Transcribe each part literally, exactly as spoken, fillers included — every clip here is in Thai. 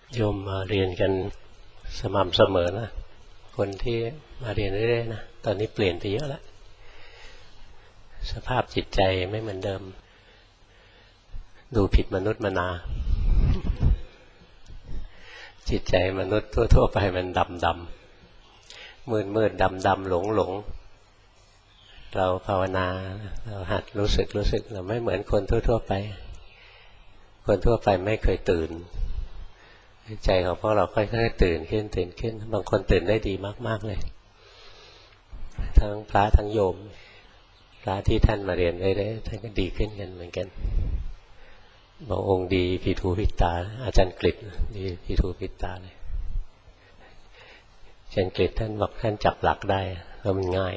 โยมมาเรียนกันสม่ำเสมอนะคนที่มาเรียนเรื่อยๆนะตอนนี้เปลี่ยนไปเยอะแล้วสภาพจิตใจไม่เหมือนเดิมดูผิดมนุษย์มนาจิตใจมนุษย์ทั่วๆไปมันดำดำมืดมืดดำดำหลงหลงเราภาวนาเราหัดรู้สึกรู้สึกเราไม่เหมือนคนทั่วๆไปคนทั่วไปไม่เคยตื่นใจของพวกเราค่อยๆตื่นขึ้นตื่นขึ้นบางคนตื่นได้ดีมากๆเลยทั้งพระทั้งโยมพระที่ท่านมาเรียนได้ๆท่านก็ดีขึ้นกันเหมือนกันบางองค์ดีผิดหูผิดตาอาจารย์กฤษดีผิดหูผิดตาเลยอาจารย์กฤษท่านบอกท่านจับหลักได้แล้วมันง่าย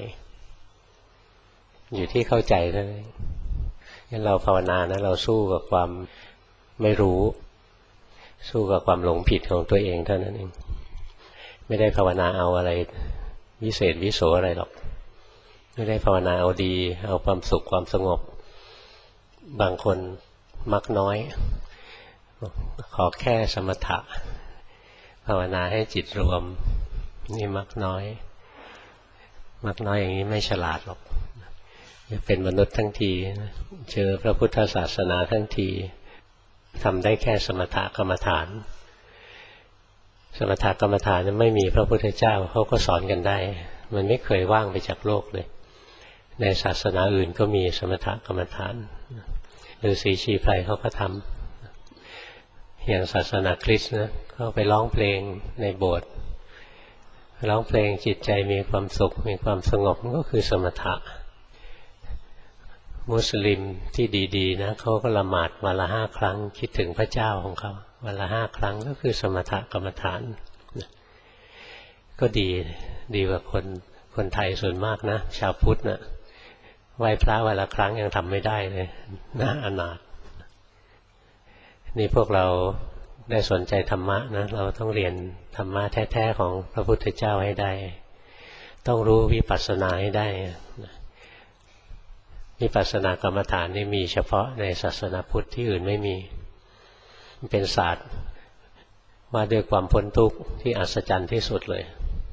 อยู่ที่เข้าใจเท่านั้นงั้นเราภาวนานะเราสู้กับความไม่รู้สู้กับความหลงผิดของตัวเองเท่านั้นเองไม่ได้ภาวนาเอาอะไรวิเศษวิโสอะไรหรอกไม่ได้ภาวนาเอาดีเอาความสุขความสงบบางคนมักน้อยขอแค่สมถะภาวนาให้จิตรวมนี่มักน้อยมักน้อยอย่างนี้ไม่ฉลาดหรอกเป็นมนุษย์ทั้งทีเจอพระพุทธศาสนาทั้งทีทำได้แค่สมถกรรมฐานสมถกรรมฐานไม่มีพระพุทธเจ้าเขาก็สอนกันได้มันไม่เคยว่างไปจากโลกเลยในศาสนาอื่นก็มีสมถกรรมฐานฤาษีชีไพรเขาก็ทำอย่างศาสนาคริสต์นะเขาไปร้องเพลงในโบสถ์ร้องเพลงจิตใจมีความสุขมีความสงบก็คือสมถะมุสลิมที่ดีๆนะเขาก็ละหมาดวันละห้าครั้งคิดถึงพระเจ้าของเขาวันละห้าครั้งก็คือสมถกรรมฐานก็ดีดีกว่าคนคนไทยส่วนมากนะชาวพุทธนะไหว้พระวันละครั้งยังทำไม่ได้เลยน่าอนาถนี่พวกเราได้สนใจธรรมะนะเราต้องเรียนธรรมะแท้ๆของพระพุทธเจ้าให้ได้ต้องรู้วิปัสสนาให้ได้วิปัสสนากรรมฐานนี่มีเฉพาะในศาสนาพุทธที่อื่นไม่มีมันเป็นศาสตร์ว่าด้วยความพ้นทุกข์ที่อัศจรรย์ที่สุดเลย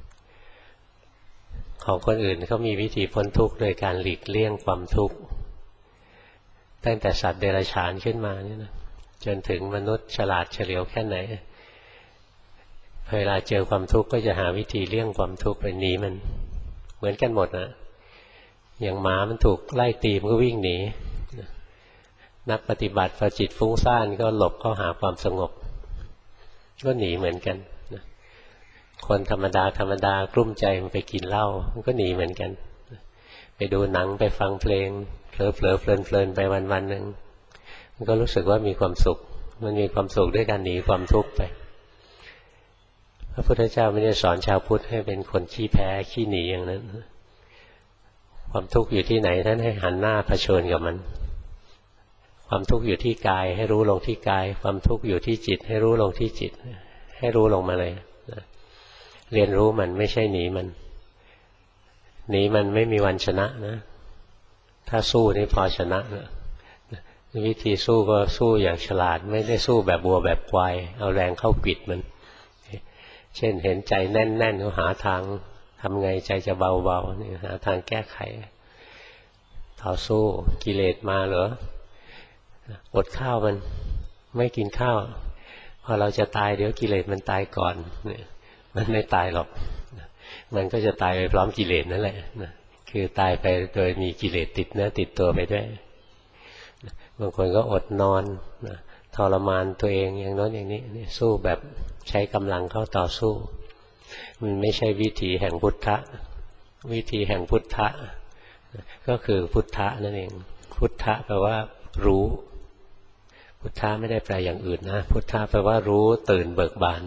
ของคนอื่นเขามีวิธีพ้นทุกข์โดยการหลีกเลี่ยงความทุกข์ตั้งแต่สัตว์เดรัจฉานขึ้นมานี่นะจนถึงมนุษย์ฉลาดเฉลียวแค่ไหนเวลาเจอความทุกข์ก็จะหาวิธีเลี่ยงความทุกข์ไปหนีมันเหมือนกันหมดนะอย่างหมามันถูกไล่ตีมันก็วิ่งหนีนักปฏิบัติพอจิตฟุ้งซ่านก็หลบเข้าหาความสงบก็หนีเหมือนกันคนธรรมดาธรรมดากลุ้มใจมันไปกินเหล้ามันก็หนีเหมือนกันไปดูหนังไปฟังเพลงเผลอเผลอเพลินเพลินไปวันวันหนึ่งมันก็รู้สึกว่ามีความสุขมันมีความสุขด้วยการหนีความทุกข์ไปพระพุทธเจ้าไม่ได้สอนชาวพุทธให้เป็นคนขี้แพ้ขี้หนีอย่างนั้นความทุกข์อยู่ที่ไหนท่านให้หันหน้าเผชิญกับมันความทุกข์อยู่ที่กายให้รู้ลงที่กายความทุกข์อยู่ที่จิตให้รู้ลงที่จิตให้รู้ลงมาเลยเรียนรู้มันไม่ใช่หนีมันหนีมันไม่มีวันชนะนะถ้าสู้นี่พอชนะนะวิธีสู้ก็สู้อย่างฉลาดไม่ได้สู้แบบวัวแบบควายเอาแรงเข้าปิดมันเช่นเห็นใจแน่นๆก็หาทางทำไงใจจะเบาๆนี่หาทางแก้ไขต่อสู้กิเลสมาเหรออดข้าวมันไม่กินข้าวพอเราจะตายเดี๋ยวกิเลสมันตายก่อนเนี่ยมันไม่ตายหรอกมันก็จะตายไปพร้อมกิเลสนั่นแหละคือตายไปโดยมีกิเลสติดเนื้อติดตัวไปด้วยบางคนก็อดนอนทรมานตัวเองอย่างน้อยอย่างนี้สู้แบบใช้กำลังเข้าต่อสู้มันไม่ใช่วิธีแห่งพุทธะวิธีแห่งพุทธะก็คือพุทธะนั่นเองพุทธะแปลว่ารู้พุทธะไม่ได้แปลอย่างอื่นนะพุทธะแปลว่ารู้ตื่นเบิกบาน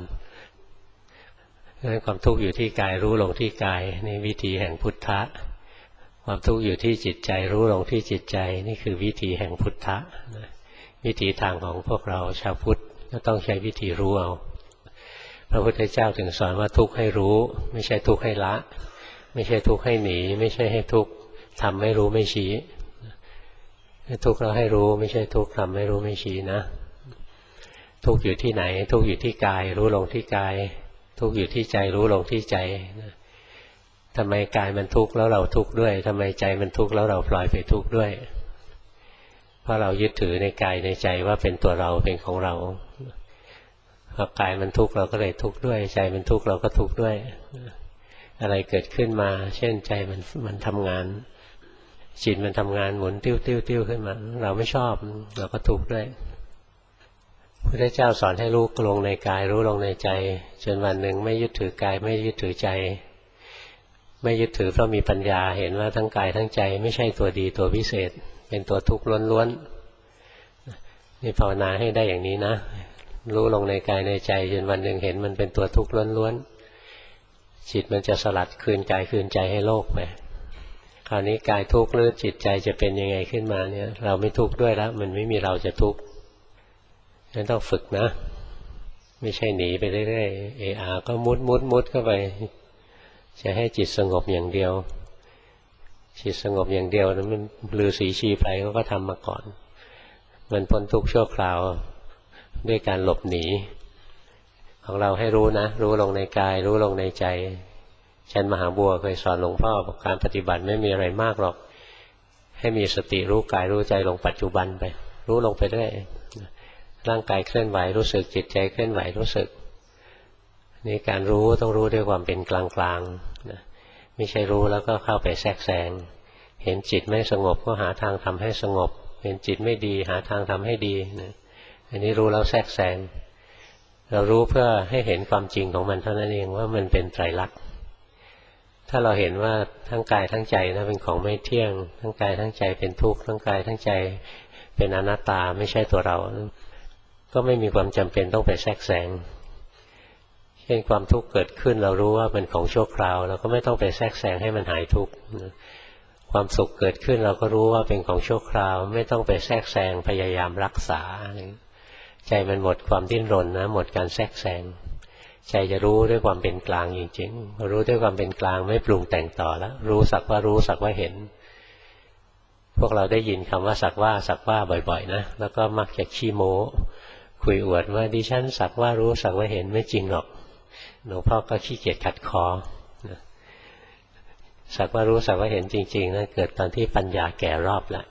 ความทุกข์อยู่ที่กายรู้ลงที่กายนี่วิธีแห่งพุทธะความทุกข์อยู่ที่จิตใจรู้ลงที่จิตใจนี่คือวิธีแห่งพุทธะวิธีทางของพวกเราชาวพุทธก็ต้องใช้วิธีรู้เอาพระพุทธเจ้าถึงสอนว่าทุกข์ให้รู้ไม่ใช่ทุกข์ให้ละไม่ใช่ทุกข์ให้หนีไม่ใช่ให้ทุกข์ทำไม่รู้ไม่ชี้ทุกข์เราให้รู้ไม่ใช่ทุกข์ทำไม่รู้ไม่ชี้นะทุกข์อยู่ที่ไหนทุกข์อยู่ที่กายรู้ลงที่กายทุกข์อยู่ที่ใจรู้ลงที่ใจทำไมกายมันทุกข์แล้วเราทุกข์ด้วยทำไมใจมันทุกข์แล้วเราพลอยไปทุกข์ด้วยเพราะเรายึดถือในกายในใจว่าเป็นตัวเราเป็นของเราพอกายมันทุกข์เราก็เลยทุกข์ด้วยใจมันทุกข์เราก็ทุกข์ด้วยอะไรเกิดขึ้นมาเช่นใจมันมันทำงานจิตมันทำงานหมุนติ้วติ้วติ้วขึ้นมาเราไม่ชอบเราก็ทุกข์ด้วยพระพุทธเจ้าสอนให้รู้ลงในกายรู้ลงในใจจนวันหนึ่งไม่ยึดถือกายไม่ยึดถือใจไม่ยึดถือเพราะมีปัญญาเห็นว่าทั้งกายทั้งใจไม่ใช่ตัวดีตัวพิเศษเป็นตัวทุกข์ล้วนๆนี่ภาวนาให้ได้อย่างนี้นะรู้ลงในกายในใจจนวันหนึ่งเห็นมันเป็นตัวทุกข์ล้วนๆจิตมันจะสลัดคืนกายคืนใจให้โลกไปคราวนี้กายทุกข์หรือจิตใจจะเป็นยังไงขึ้นมาเนี่ยเราไม่ทุกข์ด้วยแล้วมันไม่มีเราจะทุกข์นั้นต้องฝึกนะไม่ใช่หนีไปเรื่อยๆเออาก็มุดมุดมุดเข้าไปจะให้จิตสงบอย่างเดียวจิตสงบอย่างเดียวนั้นมันฤาษีชีไพรเขาก็ทำมาก่อนมันพ้นทุกข์ชั่วคราวด้วยการหลบหนีของเราให้รู้นะรู้ลงในกายรู้ลงในใจฉันมหาบัวเคยสอนหลวงพ่อการปฏิบัติไม่มีอะไรมากหรอกให้มีสติรู้กายรู้ใจลงปัจจุบันไปรู้ลงไปเรื่อยร่างกายเคลื่อนไหวรู้สึกจิตใจเคลื่อนไหวรู้สึกนี่การรู้ต้องรู้ด้วยความเป็นกลางๆนะไม่ใช่รู้แล้วก็เข้าไปแทรกแซงเห็นจิตไม่สงบก็หาทางทำให้สงบเห็นจิตไม่ดีหาทางทำให้ดีนะอันนี้รู้แล้วแทรกแซงเรารู้เพื่อให้เห็นความจริงของมันเท่านั้นเองว่ามันเป็นไตรลักษณ์ถ้าเราเห็นว่าทั้งกายทั้งใจนะเป็นของไม่เที่ยงทั้งกายทั้งใจเป็นทุกข์ทั้งกายทั้งใจเป็นอนัตตาไม่ใช่ตัวเราก็ไม่มีความจำเป็นต้องไปแทรกแซงเช่นความทุกข์เกิดขึ้นเรารู้ว่าเป็นของชั่วคราวเราก็ไม่ต้องไปแทรกแซงให้มันหายทุกข์ความสุขเกิดขึ้นเราก็รู้ว่าเป็นของชั่วคราวไม่ต้องไปแทรกแซงพยายามรักษาใจมันหมดความดิ้นรนนะหมดการแทรกแซงใจจะรู้ด้วยความเป็นกลางจริงๆรู้ด้วยความเป็นกลางไม่ปรุงแต่งต่อแล้วรู้สักว่ารู้สักว่าเห็นพวกเราได้ยินคำว่าสักว่าสักว่าบ่อยๆนะแล้วก็มักจะขี้โม้คุยอวดว่าดิฉันสักว่ารู้สักว่าเห็นไม่จริงหรอกหลวงพ่อก็ขี้เกียจขัดคอนะสักว่ารู้สักว่าเห็นจริงๆนะเกิดตอนที่ปัญญาแก่รอบแล้ว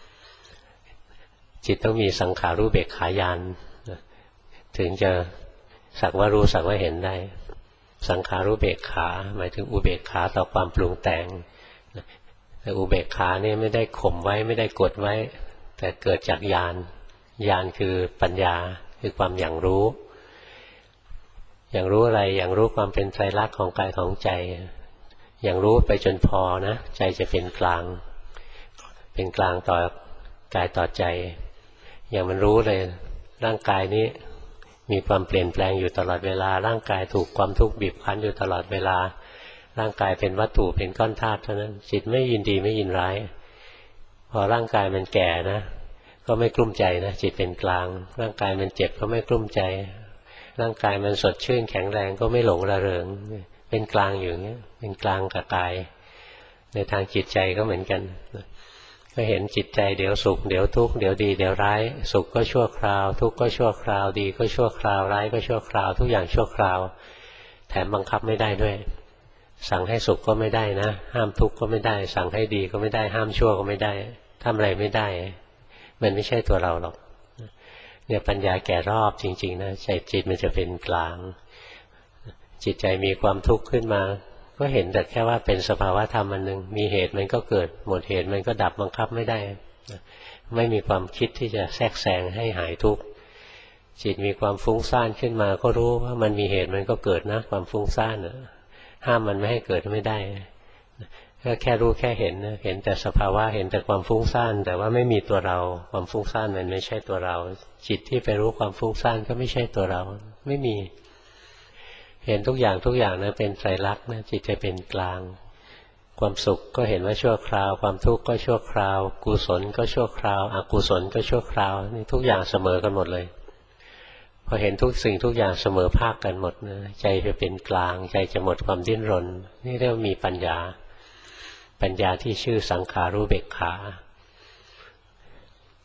จิตต้องมีสังขารู้เบกขายานนะถึงจะสักว่ารู้สักว่าเห็นได้สังขารู้เบกขาหมายถึงอุเบกขาต่อความปรุงแต่งแต่อุเบกขาเนี่ยไม่ได้ข่มไว้ไม่ได้กดไว้แต่เกิดจากญาณญาณคือปัญญาคือความอย่างรู้อย่างรู้อะไรอย่างรู้ความเป็นไตรลักษณ์ของกายของใจอย่างรู้ไปจนพอนะใจจะเป็นกลางเป็นกลางต่อกายต่อใจอย่างมันรู้เลยร่างกายนี้มีความเปลี่ยนแปลงอยู่ตลอดเวลาร่างกายถูกความทุกข์บีบคั้นอยู่ตลอดเวลาร่างกายเป็นวัตถุเป็นก้อนธาตุเท่านั้นจิตไม่ยินดีไม่ยินร้ายพอร่างกายมันแก่นะก็ไม่กลุ้มใจนะจิตเป็นกลางร่างกายมันเจ็บก็ไม่กลุ้มใจร่างกายมันสดชื่นแข็งแรงก็ไม่หลงระเริงเป็นกลางอยู่อย่างนี้เป็นกลางกับกายในทางจิตใจก็เหมือนกันก็เห็นจิตใจเดี๋ยวสุขเดี๋ยวทุกข์เดี๋ยวดีเดี๋ยวร้ายสุขก็ชั่วคราวทุกข์ก็ชั่วคราวดีก็ชั่วคราวร้ายก็ชั่วคราวทุกอย่างชั่วคราวแถมบังคับไม่ได้ด้วยสั่งให้สุขก็ไม่ได้นะห้ามทุกข์ก็ไม่ได้สั่งให้ดีก็ไม่ได้ห้ามชั่วก็ไม่ได้ทำอะไรไม่ได้มันไม่ใช่ตัวเราหรอกเนี่ยปัญญาแก่รอบจริงๆนะใจจิตมันจะเป็นกลางจิตใจมีความทุกข์ขึ้นมาก็เห็นแต่แค่ว่าเป็นสภาวะธรรมอันหนึ่งมีเหตุมันก็เกิดหมดเหตุมันก็ดับบังคับไม่ได้ไม่มีความคิดที่จะแทรกแซงให้หายทุกข์จิตมีความฟุ้งซ่านขึ้นมาก็รู้ว่ามันมีเหตุมันก็เกิดนะความฟุ้งซ่านห้ามมันไม่ให้เกิดไม่ได้ก็แค่รู้แค่เห็นเห็นแต่สภาวะเห็นแต่ความฟุ้งซ่านแต่ว่าไม่มีตัวเราความฟุ้งซ่านมันไม่ใช่ตัวเราจิตที่ไปรู้ความฟุ้งซ่านก็ไม่ใช่ตัวเราไม่มีเห็นทุกอย่างทุกอย่างนะเป็นไตรลักษณ์นะจิตจะเป็นกลางความสุขก็เห็นว่าชั่วคราวความทุกข์ก็ชั่วคราวกุศลก็ชั่วคราวอกุศลก็ชั่วคราวนี่ทุกอย่างเสมอกันหมดเลยพอเห็นทุกสิ่งทุกอย่างเสมอภาคกันหมดนะใจจะเป็นกลางใจจะหมดความดิ้นรนนี่เรียกว่ามีปัญญาปัญญาที่ชื่อสังขารู้เบกขา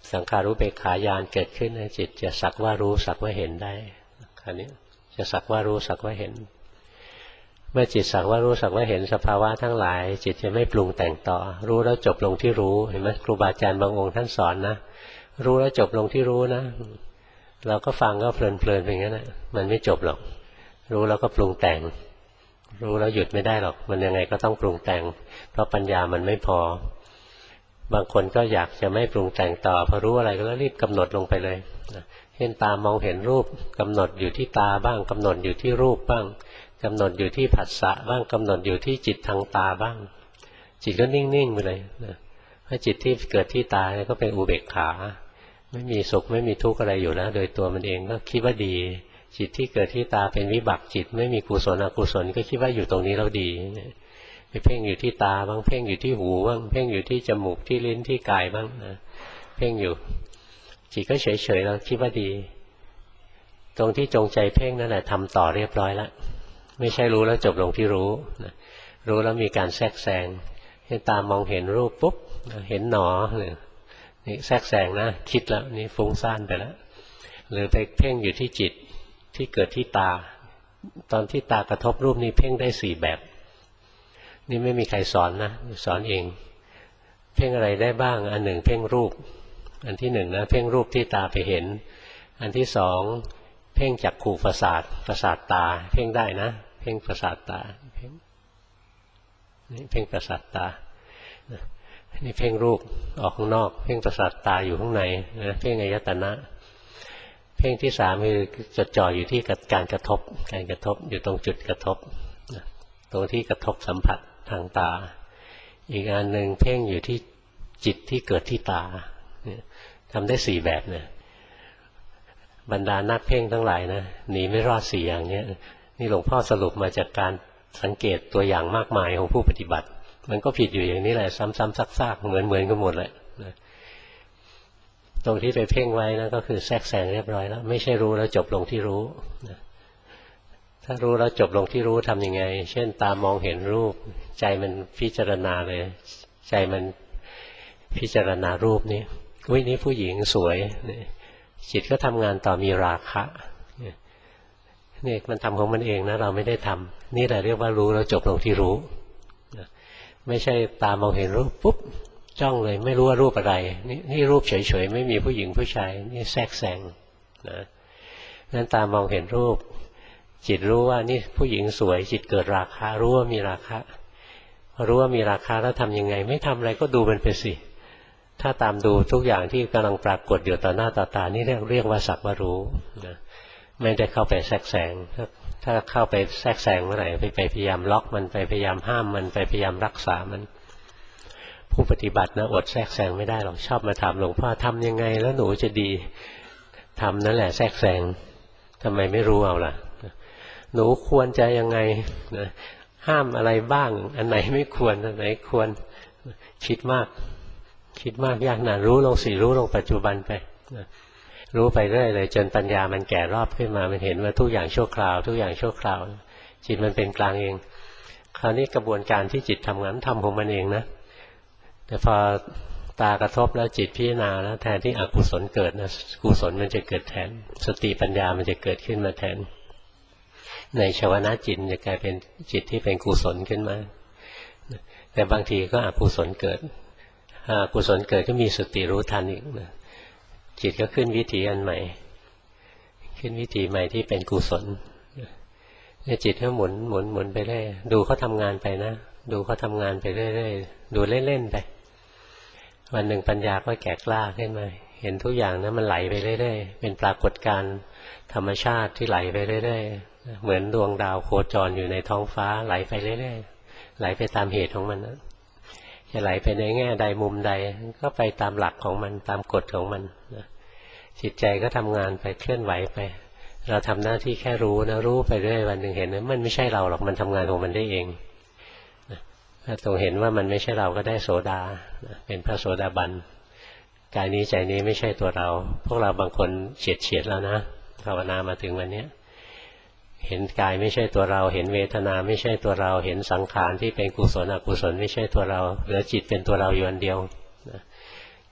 สังขารุเบกขาญาณเกิดขึ้นนะจิตจะสักว่ารู้สักว่าเห็นได้คราวนี้จะสักว่ารู้สักว่าเห็นเมื่อจิตสักว่ารู้สักว่าเห็นสภาวะทั้งหลายจิตจะไม่ปรุงแต่งต่อรู้แล้วจบลงที่รู้เห็นไหมครูบาอาจารย์บางองค์ท่านสอนนะรู้แล้วจบลงที่รู้นะเราก็ฟังก็เพลินๆอย่างนั้นนะมันไม่จบหรอกรู้แล้วก็ปรุงแต่งรู้แล้วหยุดไม่ได้หรอกมันยังไงก็ต้องปรุงแต่งเพราะปัญญามันไม่พอบางคนก็อยากจะไม่ปรุงแต่งต่อพอรู้อะไรก็รีบกำหนดลงไปเลยเห็นตามองเห็นรูปกำหนดอยู่ที่ตาบ้างกำหนดอยู่ที่รูปบ้างกำหนดอยู่ที่ผัสสะบ้างกำหนดอยู่ที่จิตทางตาบ้างจิตก็นิ่งๆไปเลยนะเพราะจิตที่เกิดที่ตาเนี่ยก็เป็นอุเบกขาไม่มีสุขไม่มีทุกข์อะไรอยู่แล้วโดยตัวมันเองก็คิดว่าดีจิตที่เกิดที่ตาเป็นวิบัติจิตไม่มีกุศลอกุศลก็คิดว่าอยู่ตรงนี้แล้วดีไปเพ่งอยู่ที่ตาบ้างเพ่งอยู่ที่หูบ้างเพ่งอยู่ที่จมูกที่ลิ้นที่กายบ้างนะเพ่งอยู่จิตก็เฉยๆแล้วคิดว่าดีตรงที่จงใจเพ่งนั่นแหละทำต่อเรียบร้อยแล้วไม่ใช่รู้แล้วจบลงที่รู้นะรู้แล้วมีการแทรกแซงให้ตามองเห็นรูปปุ๊บเห็นหนอเนี่ยนี่แทรกแซงนะคิดแล้วนี่ฟุ้งซ่านไปแล้วหรือไปเพ่งอยู่ที่จิตที่เกิดที่ตาตอนที่ตากระทบรูปนี้เพ่งได้สี่แบบนี่ไม่มีใครสอนนะสอนเองเพ่งอะไรได้บ้างอันหนึ่งเพ่งรูปอันที่หนึ่งนะเพ่งรูปที่ตาไปเห็นอันที่สองเพ่งจักขุประสาทประสาทตาเพ่งได้นะเพ่งประสาทตาเพ่งนี่เพ่งประสาทตานี่เพ่งรูปออกข้างนอกเพ่งประสาทตาอยู่ข้างในนะเพ่งอายตนะเพ่งที่สามคือจดจ่ออยู่ที่การกระทบการกระทบอยู่ตรงจุดกระทบตรงที่กระทบสัมผัสทางตาอีกอันหนึ่งเพ่งอยู่ที่จิตที่เกิดที่ตาทำได้สี่แบบเนี่ยบรรดานักเพ่งทั้งหลายนะหนีไม่รอดสี่อย่างนี้นี่หลวงพ่อสรุปมาจากการสังเกตตัวอย่างมากมายของผู้ปฏิบัติมันก็ผิดอยู่อย่างนี้แหละซ้ำๆซากๆเหมือนๆกันหมดเลยนะตรงที่ไปเพ่งไว้นะก็คือแทรกแซงเรียบร้อยแล้วไม่ใช่รู้แล้วจบลงที่รู้นะถ้ารู้แล้วจบลงที่รู้ทำยังไงเช่นตามองเห็นรูปใจมันพิจารณาเลยใจมันพิจารณารูปนี้อุ๊ยนี่ผู้หญิงสวยจิตก็ทำงานต่อมีราคะนี่มันทำของมันเองนะเราไม่ได้ทำนี่แหละเรียกว่ารู้แล้วจบลงที่รู้ไม่ใช่ตามองเห็นรูปปุ๊บจ้องเลยไม่รู้ว่ารูปอะไรนี่นี่รูปเฉยๆไม่มีผู้หญิงผู้ชายนี่แทรกแซงนะนั้นตามองเห็นรูปจิตรู้ว่านี่ผู้หญิงสวยจิตเกิดราคะรู้ว่ามีราคะรู้ว่ามีราคะแล้วทำยังไงไม่ทำอะไรก็ดูมันไปสิถ้าตามดูทุกอย่างที่กำลังปรากฏอยู่ต่อหน้าต่อตานี่เรียกเรียกว่าสักว่ารู้นะไม่ได้เข้าไปแทรกแซงถ้าถ้าเข้าไปแทรกแซงเมื่อไหร่ไปไปพยายามล็อกมันไปพยายามห้ามมันไปพยายามรักษามันผู้ปฏิบัตินะอดแทรกแซงไม่ได้หรอกชอบมาถามหลวงพ่อทำยังไงแล้วหนูจะดีทำนั่นแหละแทรกแซงทำไมไม่รู้เอาล่ะหนูควรจะยังไงนะห้ามอะไรบ้างอันไหนไม่ควรอันไหนควรคิดมากคิดมากยากนะรู้ลงสิรู้ลงปัจจุบันไปนะรู้ไปเรื่อยเลยจนปัญญามันแก่รอบขึ้นมามันเห็นว่าทุกอย่างชั่วคราวทุกอย่างชั่วคราวจิตมันเป็นกลางเองคราวนี้กระบวนการที่จิตทำงานทำของมันเองนะแต่พอตากระทบแล้วจิตพิจารณาแล้วแทนที่อกุศลเกิดนะกุศลมันจะเกิดแทนสติปัญญามันจะเกิดขึ้นมาแทนในชวนะจิตจะกลายเป็นจิตที่เป็นกุศลขึ้นมาแต่บางทีก็อกุศลเกิดอกุศลเกิดก็มีสติรู้ทันอีกนะจิตก็ขึ้นวิถีอันใหม่ขึ้นวิถีใหม่ที่เป็นกุศลเนี่ยจิตก็หมุนหมุนหมุนไปเรื่อยดูเขาทำงานไปนะดูเขาทำงานไปเรื่อยๆดูเล่นๆไปวันหนึ่งปัญญาก็แก่กล้าขึ้นมาเห็นทุกอย่างนะมันไหลไปเรื่อยๆเป็นปรากฏการณ์ธรรมชาติที่ไหลไปเรื่อยๆเหมือนดวงดาวโคจรอยู่ในท้องฟ้าไหลไปเรื่อยๆไหลไปตามเหตุของมันนะจะไหลไปในแง่ใดมุมใดก็ไปตามหลักของมันตามกฎของมันนะจิตใจก็ทำงานไปเคลื่อนไหวไปเราทำหน้าที่แค่รู้นะรู้ไปเรื่อยวันหนึ่งเห็นนะมันไม่ใช่เราหรอกมันทำงานของมันได้เองถ้าตรงเห็นว่ามันไม่ใช่เราก็ได้โสดาเป็นพระโสดาบันกายนี้ใจนี้ไม่ใช่ตัวเราพวกเราบางคนเฉียดเฉียดแล้วนะภาวนามาถึงวันนี้เห็นกายไม่ใช่ตัวเราเห็นเวทนาไม่ใช่ตัวเราเห็นสังขารที่เป็นกุศลอกุศลไม่ใช่ตัวเราเหลือจิตเป็นตัวเราอยู่อันเดียว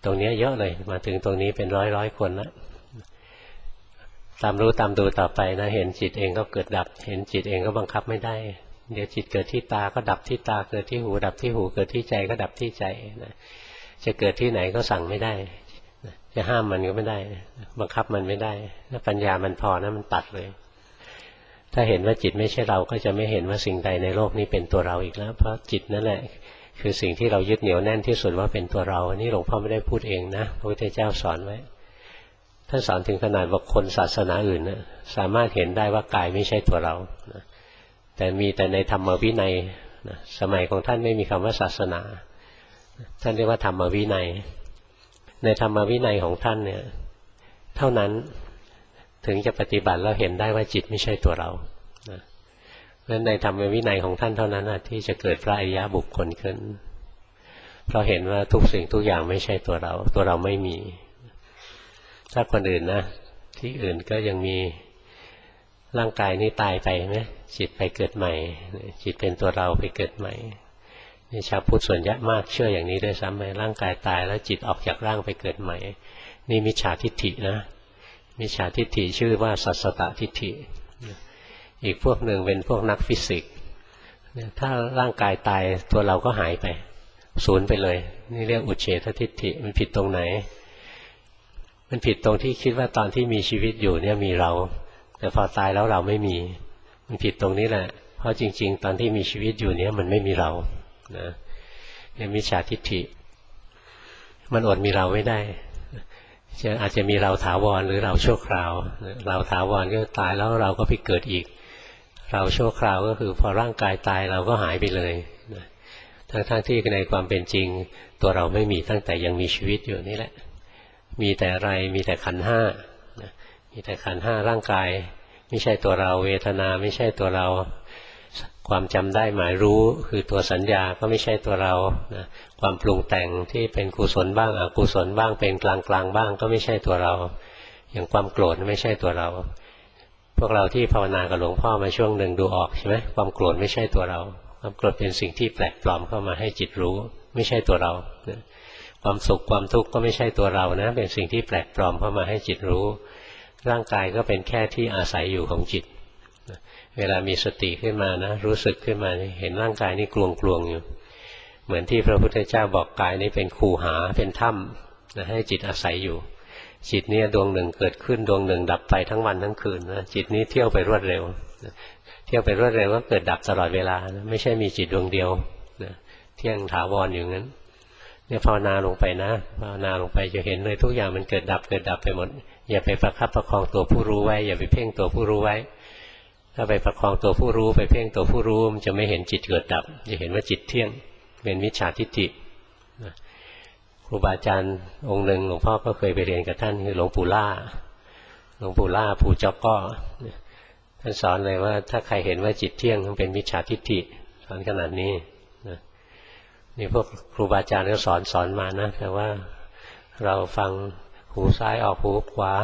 ตรงนี้เยอะเลยมาถึงตรงนี้เป็นร้อยร้อยคนแล้วตามรู้ตามดูต่อไปนะเห็นจิตเองก็เกิดดับเห็นจิตเองก็บังคับไม่ได้เดี๋ยวจิตเกิดที่ตาก็ดับที่ตาเกิดที่หูดับที่หูเกิดที่ใจก็ดับที่ใจนะจะเกิดที่ไหนก็สั่งไม่ได้จะห้ามมันก็ไม่ได้บังคับมันไม่ได้ถ้าปัญญามันพอนะมันตัดเลยถ้าเห็นว่าจิตไม่ใช่เราก็จะไม่เห็นว่าสิ่งใดในโลกนี้เป็นตัวเราอีกแล้วเพราะจิตนั่นแหละคือสิ่งที่เรายึดเหนี่ยวแน่นที่สุดว่าเป็นตัวเราอันนี้หลวงพ่อไม่ได้พูดเองนะพระพุทธเจ้าสอนไว้ท่านสอนถึงขนาดว่าคนศาสนาอื่นนะสามารถเห็นได้ว่ากายไม่ใช่ตัวเรานะแต่มีแต่ในธรรมวินัยนะสมัยของท่านไม่มีคำว่าศาสนาท่านเรียกว่าธรรมวินัยในธรรมวินัยของท่านเนี่ยเท่านั้นถึงจะปฏิบัติแล้วเห็นได้ว่าจิตไม่ใช่ตัวเรานะเพราะฉะนั้นในธรรมวินัยของท่านเท่านั้นนะที่จะเกิดพระอริยบุคคลขึ้นเพราะเห็นว่าทุกสิ่งทุกอย่างไม่ใช่ตัวเราตัวเราไม่มีถ้าคนอื่นนะที่อื่นก็ยังมีร่างกายนี้ตายไปไหมจิตไปเกิดใหม่จิตเป็นตัวเราไปเกิดใหม่นี่ชาวพุทธส่วนใหญ่มากเชื่ออย่างนี้ด้วยซ้ำไปร่างกายตายแล้วจิตออกจากร่างไปเกิดใหม่นี่มิจฉาทิฏฐินะมิจฉาทิฏฐิชื่อว่าสัสสตทิฏฐิอีกพวกหนึ่งเป็นพวกนักฟิสิกส์ถ้าร่างกายตายตัวเราก็หายไปสูญไปเลยนี่เรียกอุเฉททิฏฐิมันผิดตรงไหนมันผิดตรงที่คิดว่าตอนที่มีชีวิตอยู่เนี่ยมีเราแต่พอตายแล้วเราไม่มีมันผิดตรงนี้แหละเพราะจริงๆตอนที่มีชีวิตอยู่เนี่ยมันไม่มีเรานะเนี่ยมิจฉาทิฏฐิมันอดมีเราไม่ได้จะอาจจะมีเราถาวรหรือเราชั่วคราวเราถาวรก็ตายแล้วเราก็ไปเกิดอีกเราชั่วคราวก็คือพอร่างกายตายเราก็หายไปเลยนะทั้งๆที่ในความเป็นจริงตัวเราไม่มีตั้งแต่ยังมีชีวิตอยู่นี่แหละมีแต่อะไรมีแต่ขันธ์ห้ามีแต่ขันธ์ห้าร่างกายไม่ใช่ตัวเราเวทนาไม่ใช่ตัวเราความจำได้หมายรู้คือตัวสัญญาก็ไม่ใช่ตัวเรานะความปรุงแต่งที่เป็นกุศลบ้างอกุศลบ้างเป็นกลางกลางบ้างก็ไม่ใช่ตัวเราอย่างความโกรธไม่ใช่ตัวเราพวกเราที่ภาวนากับหลวงพ่อมาช่วงหนึ่งดูออกใช่ไหมความโกรธไม่ใช่ตัวเราความโกรธเป็นสิ่งที่แปลกปลอมเข้ามาให้จิตรู้ไม่ใช่ตัวเราความสุขความทุกข์ก็ไม่ใช่ตัวเรานะเป็นสิ่งที่แปลกปลอมเข้ามาให้จิตรู้ร่างกายก็เป็นแค่ที่อาศัยอยู่ของจิตเวลามีสติขึ้นมานะรู้สึกขึ้นมาเห็นร่างกายนี่กลวงๆอยู่เหมือนที่พระพุทธเจ้าบอกกายนี้เป็นคูหาเป็นถ้ำนะให้จิตอาศัยอยู่จิตนี้ดวงหนึ่งเกิดขึ้นดวงหนึ่งดับไปทั้งวันทั้งคืนนะจิตนี้เที่ยวไปรวดเร็วนะเที่ยวไปรวดเร็วก็เกิดดับตลอดเวลานะไม่ใช่มีจิตดวงเดียวนะเที่ยงถาวรอยู่งั้นเนี่ยภาวนาลงไปนะภาวนาลงไปจะเห็นเลยทุกอย่างมันเกิดดับเกิดดับไปหมดอย่าไปประคับประคองตัวผู้รู้ไว้อย่าไปเพ่งตัวผู้รู้ไว้ถ้าไปประคองตัวผู้รู้ไปเพ่งตัวผู้รู้มันจะไม่เห็นจิตเกิดดับจะเห็นว่าจิตเที่ยงเป็นมิจฉาทิฏฐิครูบาอาจารย์องค์หนึ่งหลวงพ่อก็เคยไปเรียนกับท่านคือหลวงปู่ล่าหลวงปู่ล่าปู่เจ้าก้อท่านสอนเลยว่าถ้าใครเห็นว่าจิตเที่ยงมันเป็นมิจฉาทิฏฐิสอนขนาดนี้นี่พวกครูบาอาจารย์ก็สอนสอนมานะแต่ว่าเราฟังหูซ้ายออกหูขวา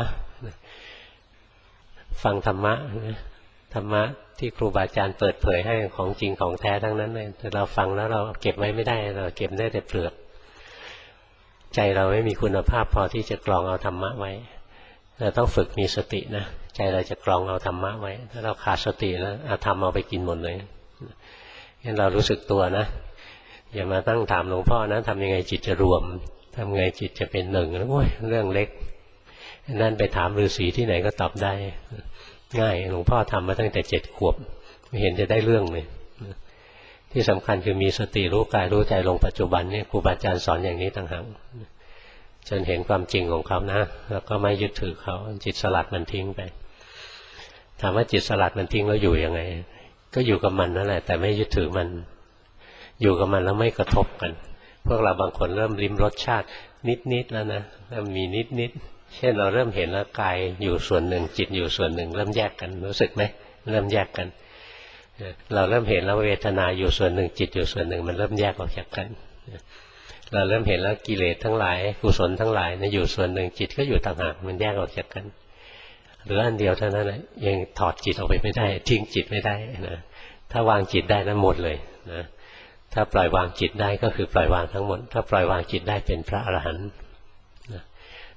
ฟังธรรมะธรรมะที่ครูบาอาจารย์เปิดเผยให้ของจริงของแท้ทั้งนั้นเลยแต่เราฟังแล้วเราเก็บไว้ไม่ได้เราเก็บได้แต่เปลือกใจเราไม่มีคุณภาพพอที่จะกรองเอาธรรมะไว้เราต้องฝึกมีสตินะใจเราจะกรองเอาธรรมะไว้ถ้าเราขาดสติแล้วอาธรรมเอาไปกินหมดเลยงั้นเรารู้สึกตัวนะอย่ามาตั้งถามหลวงพ่อนะทำยังไงจิตจะรวมทำไงจิตจะเป็นหนึ่งโอ้ยเรื่องเล็กนั่นไปถามฤาษีที่ไหนก็ตอบได้ง่ายหลวงพ่อทำมาตั้งแต่เจ็ดขวบไม่เห็นจะได้เรื่องเลยที่สำคัญคือมีสติรู้กายรู้ใจลงปัจจุบันนี่ครูบาอาจารย์สอนอย่างนี้ต่างหากจนเห็นความจริงของเขานะแล้วก็ไม่ยึดถือเขาจิตสลัดมันทิ้งไปถามว่าจิตสลัดมันทิ้งแล้วอยู่ยังไงก็อยู่กับมันนั่นแหละแต่ไม่ยึดถือมันอยู่กับมันแล้วไม่กระทบกันพวกเราบางคนเริ่มลิ้มรสชาตินิดๆแล้วนะเริ่มมีนิดๆเช่นเราเริ่มเห็นแล้วกายอยู่ส่วนหนึ่งจิตอยู่ส่วนหนึ่งเริ่มแยกกันรู้สึกไหมเริ่มแยกกันเราเริ่มเห็นแล้วเวทนาอยู่ส่วนหนึ่งจิตอยู่ส่วนหนึ่งมันเริ่มแยกออกจากกันเราเริ่มเห็นแล้วกิเลสทั้งหลายกุศลทั้งหลายนะอยู่ส่วนหนึ่งจิตก็อยู่ต่างหากมันแยกออกจากกันหรืออันเดียวเท่านั้นนะยังถอดจิตออกไปไม่ได้ทิ้งจิตไม่ได้นะถ้าวางจิตได้นั้นหมดเลยนะถ้าปล่อยวางจิตได้ก็คือปล่อยวางทั้งหมดถ้าปล่อยวางจิตได้เป็นพระอรหันต์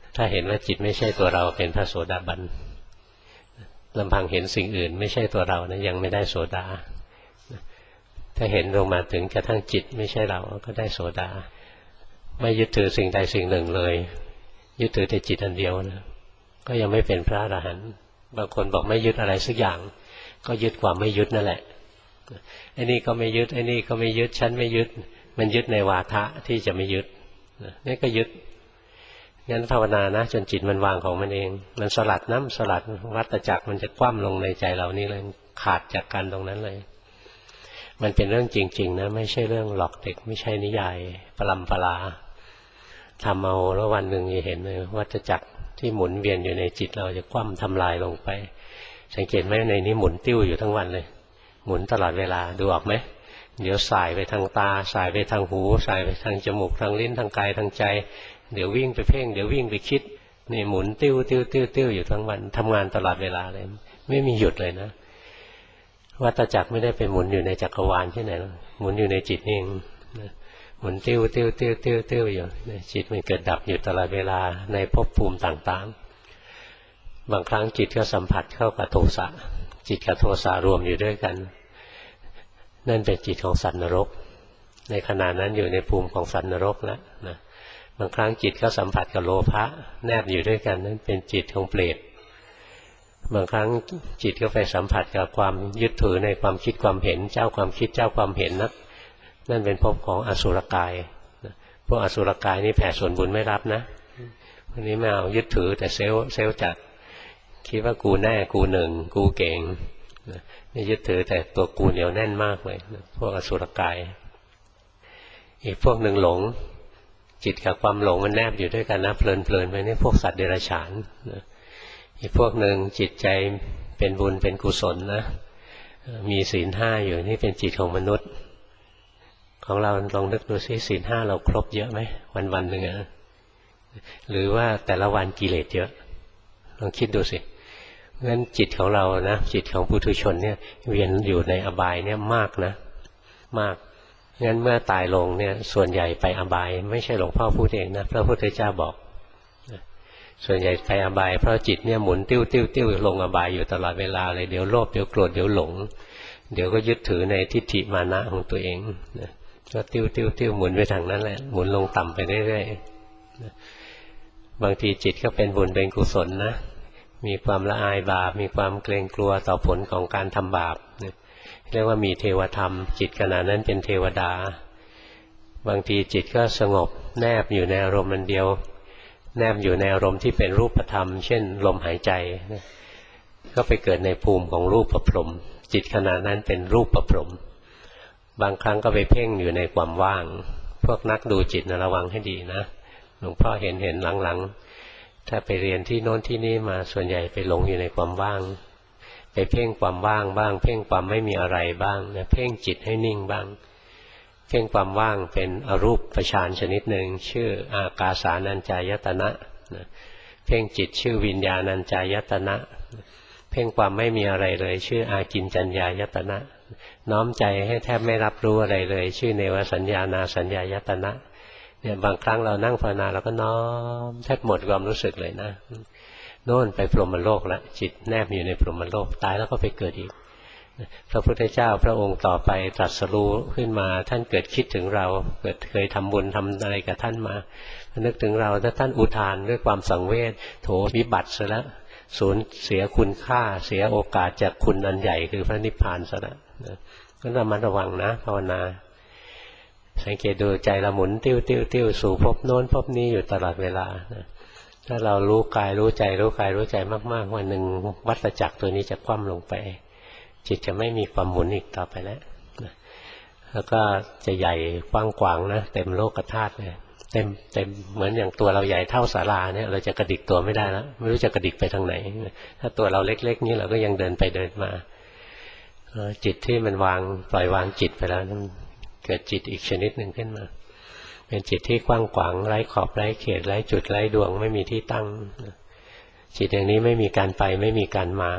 ถ้าเห็นว่าจิตไม่ใช่ตัวเราเป็นพระโสดาบันลำพังเห็นสิ่งอื่นไม่ใช่ตัวเรานะยังไม่ได้โสดาถ้าเห็นลงมาถึงกระทั่งจิตไม่ใช่เราก็ได้โสดาไม่ยึดถือสิ่งใดสิ่งหนึ่งเลยยึดถือแต่จิตอันเดียวนะก็ยังไม่เป็นพระอรหันต์บางคนบอกไม่ยึดอะไรสักอย่างก็ยึดความไม่ยึดนั่นแหละไอ้นี่ก็ไม่ยึดไอ้นี่ก็ไม่ยึดฉันไม่ยึดมันยึดในวาทะที่จะไม่ยึดนี่ก็ยึดงั้นภาวนานะจนจิตมันวางของมันเองมันสลัดน้ำสลัดวัฏจักรมันจะคว่ำลงในใจเรานี่เลยขาดจากกันตรงนั้นเลยมันเป็นเรื่องจริงๆนะไม่ใช่เรื่องหลอกเด็กไม่ใช่นิยายปรำปราทำเอาแล้ววันหนึ่งจะเห็นเลยวัฏจักรที่หมุนเวียนอยู่ในจิตเราจะคว่ำทำลายลงไปสังเกตไหมในนี้หมุนติ้วอยู่ทั้งวันเลยหมุนตลอดเวลาดูออกไหมเดี๋ยวสายไปทางตาสายไปทางหูสายไปทางจมูกทางลิ้นทางกายทางใจเดี๋ยววิ่งไปเพ่งเดี๋ยววิ่งไปคิดนี่หมุนติ้วติ้วติ้วติ้วอยู่ทั้งวันทำงานตลอดเวลาเลยไม่มีหยุดเลยนะวัฏจักรไม่ได้ไปหมุนอยู่ในจักรวาลที่ไหนหรอกหมุนอยู่ในจิตเองหมุนติ้วติ้วติ้วติ้วติ้วอยู่จิตมันเกิดดับอยู่ตลอดเวลาในภพภูมิต่างๆบางครั้งจิตก็สัมผัสเข้ากับโทสะจิตกับโทสะรวมอยู่ด้วยกันนั่นเป็นจิตของสัตว์นรกในขณะนั้นอยู่ในภูมิของสัตว์นรกแล้วนะบางครั้งจิตก็สัมผัสกับโลภะแนบอยู่ด้วยกันนั่นเป็นจิตของเปรตบางครั้งจิตก็ไปสัมผัสกับความยึดถือในความคิดความเห็นเจ้าความคิดเจ้าความเห็นนะนั่นเป็นภพของอสุรกายพวกอสุรกายนี่แผ่ส่วนบุญไม่รับนะวันนี้ไม่เอายึดถือแต่เซลล์เซลล์จัดคิดว่ากูแน่กูหนึ่งกูเก่งนี่ยึดถือแต่ตัวกูเหนียวแน่นมากเลยพวกอสุรกายอีกพวกหนึ่งหลงจิตกับความหลงมันแนบอยู่ด้วยกันนะเพลินๆไปนี่พวกสัตว์เดรัจฉานอีกพวกหนึ่งจิตใจเป็นบุญเป็นกุศลนะมีศีลห้าอยู่นี่เป็นจิตของมนุษย์ของเราลองนึกดูซิศีลห้าเราครบเยอะไหมวันวันหนึ่งอะหรือว่าแต่ละวันกิเลสเยอะลองคิดดูสิงั้นจิตของเรานะจิตของปุถุชนเนี่ยเวียนอยู่ในอบายเนี่ยมากนะมากงั้นเมื่อตายลงเนี่ยส่วนใหญ่ไปอบายไม่ใช่หลวงพ่อพูดเองนะพระพุทธเจ้าบอกส่วนใหญ่ไปอบายเพราะจิตเนี่ยหมุนติ้วติ้วติ้วลงอบายอยู่ตลอดเวลาเลยเดี๋ยวโลภเดี๋ยวโกรธเดี๋ยวหลงเดี๋ยวก็ยึดถือในทิฏฐิมานะของตัวเองนะก็ติ้วติ้วติ้วหมุนไปทางนั้นแหละหมุนลงต่ำไปเรื่อยๆบางทีจิตก็เป็นบุญเป็นกุศลนะมีความละอายบาปมีความเกรงกลัวต่อผลของการทำบาปเรียกว่ามีเทวธรรมจิตขณะนั้นเป็นเทวดาบางทีจิตก็สงบแนบอยู่ในอารมณ์มันเดียวแนบอยู่ในอารมณ์ที่เป็นรูปธรรมเช่นลมหายใจก็ไปเกิดในภูมิของรูปประพรหมจิตขณะนั้นเป็นรูปประพรหมบางครั้งก็ไปเพ่งอยู่ในความว่างพวกนักดูจิตนะระวังให้ดีนะหลวงพ่อเห็นเห็นหลังๆถ้าไปเรียนที่โน้นที่นี่มาส่วนใหญ่ไปหลงอยู่ในความว่างไปเพ่งความว่างบ้างเพ่งความไม่มีอะไรบ้างนะเพ่งจิตให้นิ่งบ้างเพ่งความว่างเป็นอรูปฌานชนิดหนึ่งชื่ออากาสานัญจายตนะนะเพ่งจิตชื่อวิญญาณัญจายตนะเพ่งความไม่มีอะไรเลยชื่ออากิญจัญญายตนะน้อมใจให้แทบไม่รับรู้อะไรเลยชื่อเนวสัญญานาสัญญายตนะเนี่ยบางครั้งเรานั่งภาวนาเราก็น้อมแทบหมดความรู้สึกเลยนะโน่นไปพรหมโลกละจิตแนบอยู่ในพรหมโลกตายแล้วก็ไปเกิดอีกพระพุทธเจ้าพระองค์ต่อไปตรัสรู้ขึ้นมาท่านเกิดคิดถึงเราเกิดเคยทำบุญทำอะไรกับท่านมานึกถึงเราถ้าท่านอุทานด้วยความสังเวชโถวิบัติซะแล้วสูญเสียคุณค่าเสียโอกาสจากคุณอันใหญ่คือพระนิพพานซะแล้วก็ระมัดระวังนะภาวนาสังเกตดูใจเราหมุนติ้วติ้วติ้วสู่ภพโน้นภพนี้อยู่ตลอดเวลาถ้าเรารู้กายรู้ใจรู้กายรู้ใจมากๆวันหนึ่งวัฏจักรตัวนี้จะคว่ำลงไปจิตจะไม่มีความหมุนอีกต่อไปแล้วแล้วก็จะใหญ่กว้างกวางนะเต็มโลกธาตุเลยเต็มเต็มเหมือนอย่างตัวเราใหญ่เท่าศาลาเนี่ยเราจะกระดิกตัวไม่ได้แล้วไม่รู้จะกระดิกไปทางไหนถ้าตัวเราเล็กๆนี้เราก็ยังเดินไปเดินมาจิตที่มันวางปล่อยวางจิตไปแล้วเกิดจิตอีกชนิดหนึ่งขึ้นมาเป็นจิตที่กว้างขวางไร้ขอบไร้เขตไร้จุดไร้ดวงไม่มีที่ตั้งจิตอย่างนี้ไม่มีการไปไม่มีการมา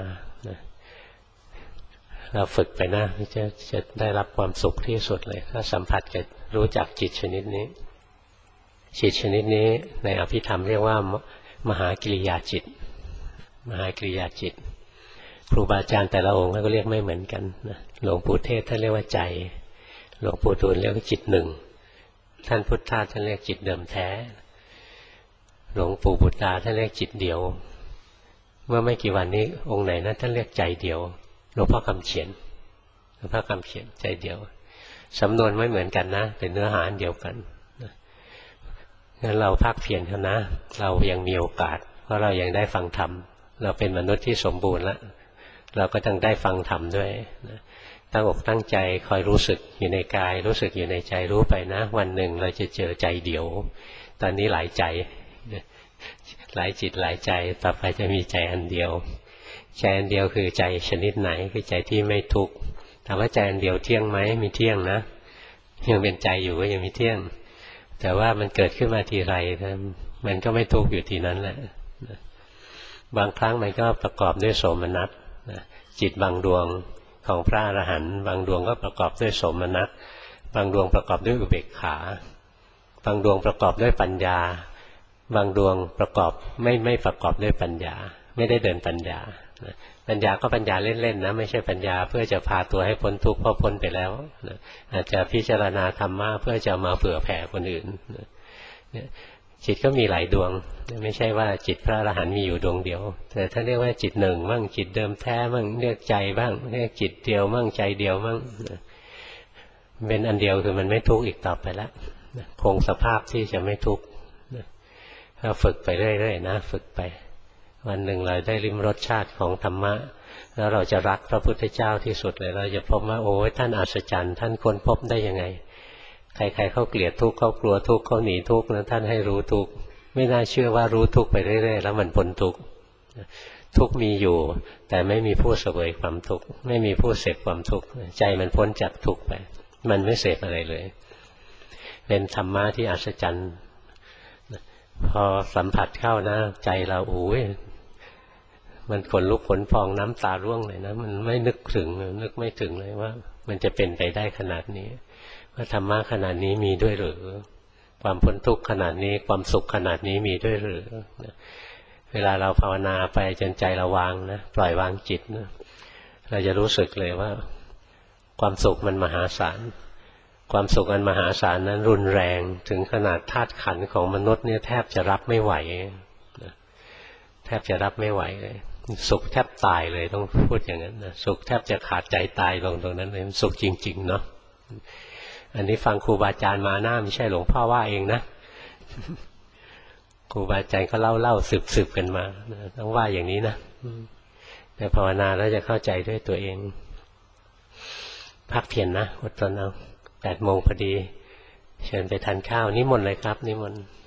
เราฝึกไปนะจะจะได้รับความสุขที่สุดเลยถ้าสัมผัสกับรู้จักจิตชนิดนี้จิตชนิดนี้ในอภิธรรมเรียกว่ามหากิริยาจิตมหากิริยาจิตครูบาอาจารย์แต่ละองค์ก็เรียกไม่เหมือนกันนะหลวงปู่เทศท่านเรียกว่าใจหลวงปู่ดูลเรียกว่าจิตหนึ่งท่านพุทธทาสท่านเรียกจิตเดิมแท้หลวงปู่บุตรท่านเรียกจิตเดียวเมื่อไม่กี่วันนี้องค์ไหนนะท่านเรียกใจเดียวหลวงพ่อคำเขียนหลวงพ่อคำเขียนใจเดียวสำนวนไม่เหมือนกันนะแต่เนื้อหาเดียวกันงั้นเราภาคเพียรเถอะนะเรายังมีโอกาสเพราะเรายังได้ฟังธรรมเราเป็นมนุษย์ที่สมบูรณ์แล้วเราก็ต้องได้ฟังธรรมด้วยตั้งอกตั้งใจคอยรู้สึกอยู่ในกายรู้สึกอยู่ในใจรู้ไปนะวันหนึ่งเราจะเจอใจเดียวตอนนี้หลายใจหลายจิตหลายใจต่อไปจะมีใจอันเดียวใจอันเดียวคือใจชนิดไหนคือใจที่ไม่ทุกข์ถามว่าใจอันเดียวเที่ยงไหมมีเที่ยงนะยังเป็นใจอยู่ก็ยังมีเที่ยงแต่ว่ามันเกิดขึ้นมาทีไรมันก็ไม่ทุกข์อยู่ทีนั้นแหละบางครั้งมันก็ประกอบด้วยโสมนัสจิตบางดวงของพระอรหันต์บางดวงก็ประกอบด้วยโสมนัสบางดวงประกอบด้วยอุเบกขาบางดวงประกอบด้วยปัญญาบางดวงประกอบไม่ไม่ประกอบด้วยปัญญาไม่ได้เดินปัญญาปัญญาก็ปัญญาเล่นๆนะไม่ใช่ปัญญาเพื่อจะพาตัวให้พ้นทุกข์เพราะพ้นไปแล้วอาจจะพิจารณาธรรมะเพื่อจะมาเผื่อแผ่คนอื่นจิตก็มีหลายดวงไม่ใช่ว่าจิตพระอรหันต์มีอยู่ดวงเดียวแต่ถ้าเรียกว่าจิตหนึ่งมั่งจิตเดิมแท้มั่งเรียกใจบ้างเรียกจิตเดียวมั่งใจเดียวมั่งเป็นอันเดียวคือมันไม่ทุกข์อีกต่อไปแล้วคงสภาพที่จะไม่ทุกข์ถ้าฝึกไปเรื่อยๆนะฝึกไปวันหนึ่งเราได้ลิ้มรสชาติของธรรมะแล้วเราจะรักพระพุทธเจ้าที่สุดเลยเราจะพบว่าโอ้ยท่านอัศจรรย์ท่านค้นพบได้ยังไงใครๆเขาเกลียดทุกข์เขากลัวทุกข์เขาหนีทุกข์แล้วท่านให้รู้ทุกข์ไม่น่าเชื่อว่ารู้ทุกข์ไปเรื่อยๆแล้วมันพ้นทุกข์ทุกข์มีอยู่แต่ไม่มีผู้เสวยความทุกข์ไม่มีผู้เสพความทุกข์ใจมันพ้นจากทุกข์ไปมันไม่เสพอะไรเลยเป็นธรรมะที่อัศจรรย์พอสัมผัสเข้านะใจเราโอ้ยมันขนลุกขนพองน้ำตาร่วงเลยนะมันไม่นึกถึงนึกไม่ถึงเลยว่ามันจะเป็นไปได้ขนาดนี้ว่าธรรมะขนาดนี้มีด้วยหรือความพ้นทุกข์ขนาดนี้ความสุขขนาดนี้มีด้วยหรือเวลาเราภาวนาไปจนใจเราวางนะปล่อยวางจิตนะเราจะรู้สึกเลยว่าความสุขมันมหาศาลความสุขอันมหาศาลนั้นรุนแรงถึงขนาดธาตุขันธ์ของมนุษย์เนี่ยแทบจะรับไม่ไหวแทบจะรับไม่ไหวเลยสุขแทบตายเลยต้องพูดอย่างนั้นนะสุขแทบจะขาดใจตายลงตรงนั้นเลยสุขจริงๆเนาะอันนี้ฟังครูบาอาจารย์มาหน้าไม่ใช่หลวงพ่อว่าเองนะครูบาอาจารย์ก็เล่าเล่าสืบสืบกันมาต้องว่าอย่างนี้นะแต่ภาวนาแล้วจะเข้าใจด้วยตัวเองพักเพียร นนะอดทนเอาแปดโมงพอดีเชิญไปทานข้าวนิมนต์เลยครับนิมนต์